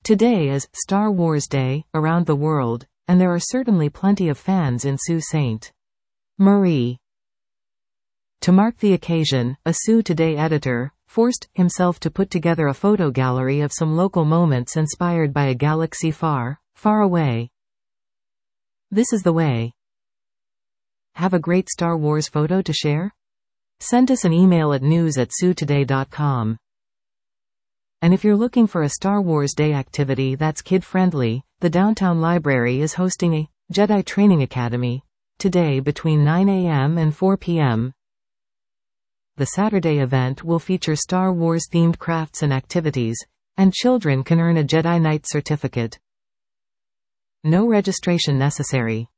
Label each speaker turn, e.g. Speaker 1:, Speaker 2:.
Speaker 1: Today is Star Wars Day around the world, and there are certainly plenty of fans in Sault Ste. Marie. To mark the occasion, a Sault Today editor forced himself to put together a photo gallery of some local moments inspired by a galaxy far, far away. This is the way. Have a great Star Wars photo to share? Send us an email at news@saulttoday.com. And if you're looking for a Star Wars Day activity that's kid-friendly, the Downtown Library is hosting a Jedi Training Academy today between 9 a.m. and 4 p.m. The Saturday event will feature Star Wars-themed crafts and activities, and children can earn a Jedi Knight certificate. No registration necessary.